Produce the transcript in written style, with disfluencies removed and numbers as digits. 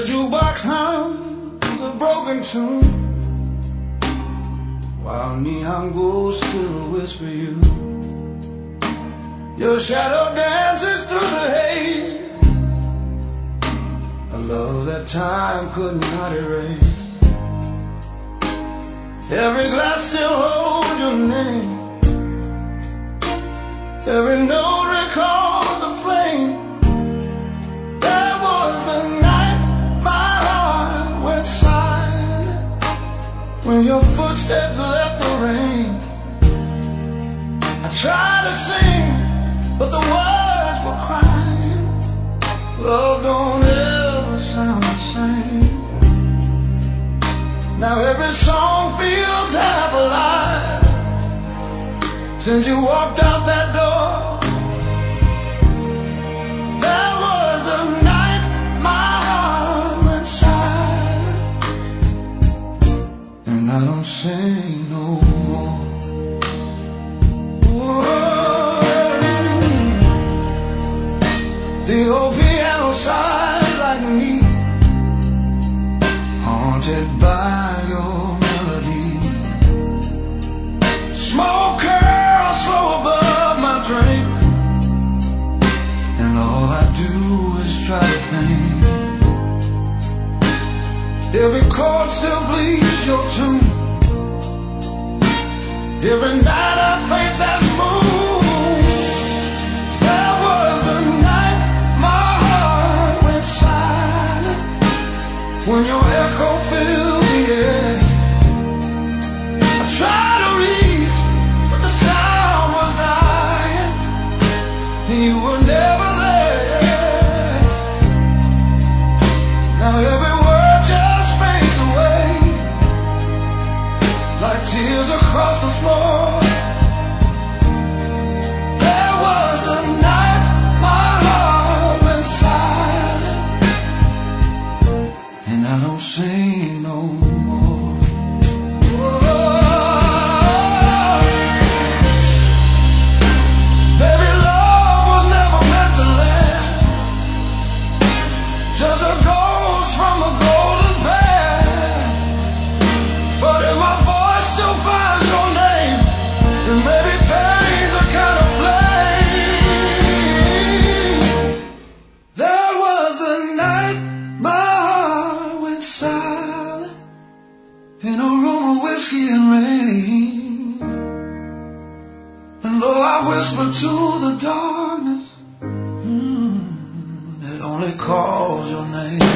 jukebox hums a broken tune, while neon ghosts still whisper you. Your shadow dances through the haze, a love that time could not erase. Every glass still holds your name, every note recalls the flame. There was the night my heart went silent, when your footsteps left the rain. I tried to sing, but the words were crying. Love don't ever sound the same. Now every song feels half alive since you walked out that door. There was the night my heart went silent, and I don't sing no more. The old piano sighs like me, haunted by your melody. Smoke curls slow above my drink, and all I do is try to think. Every chord still bleeds your tune. Every night I face that moon. There was the night my heart went silent, when your echo filled the air. I tried to reach, but the sound was dying, and you were never there. Now every word just fades away, like tears across the floor. There was the night my heart went silent, and I don't sing no more. Baby, love was never meant to last, just a ghost from a golden past. But if my voice still finds your name, then maybe pain's a kind of flame. That was the night my heart went silent, in a room of whiskey and rain. And though I whispered to the darkness, it only calls your name.